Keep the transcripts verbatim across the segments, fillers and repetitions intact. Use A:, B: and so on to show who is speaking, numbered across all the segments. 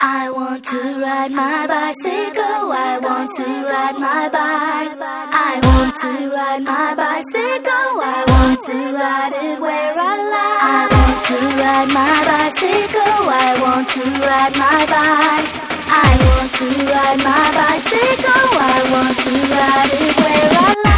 A: I want to ride my bicycle, I want to ride my bike. I want to ride my bicycle, I want to ride it where I like. I want to ride my bicycle, I want to ride my bike. I want to ride my bicycle, I want to ride it where I like.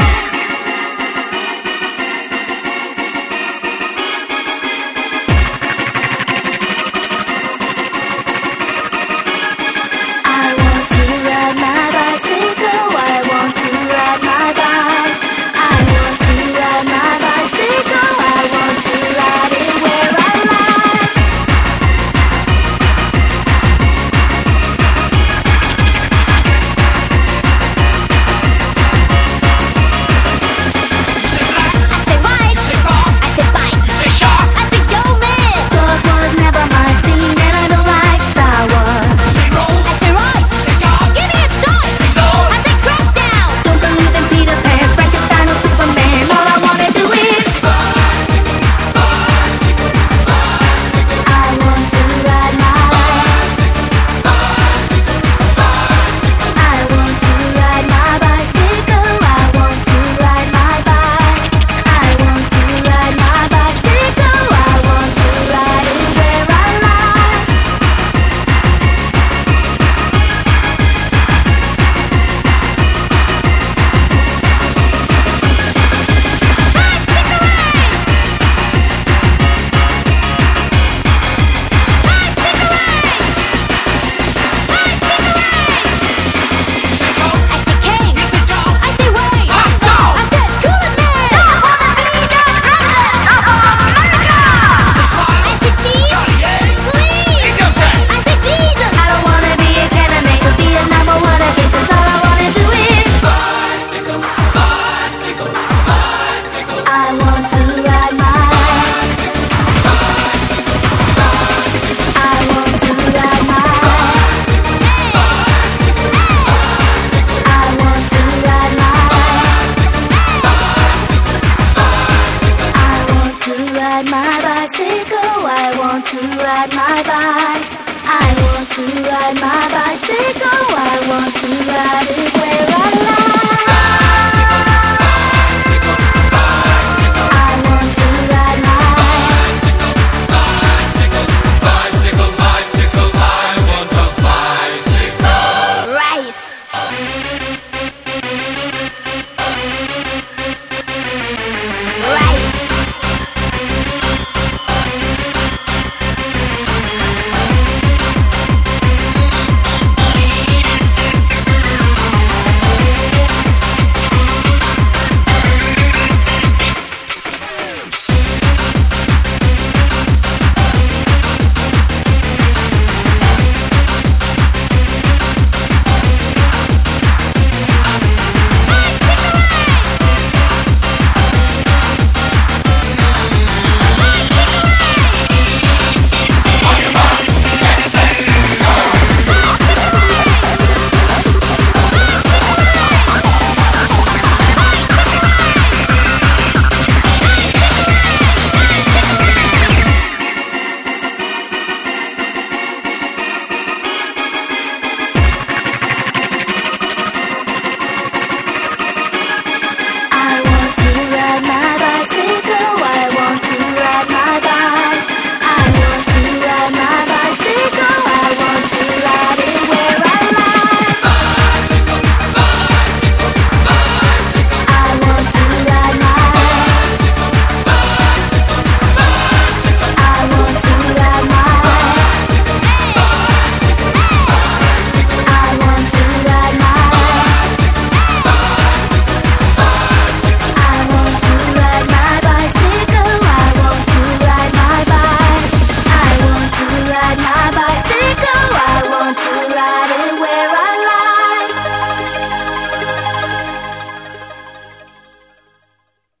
A: My bicycle, I want to ride my bike. I want to ride my bicycle, I want to ride it where I like.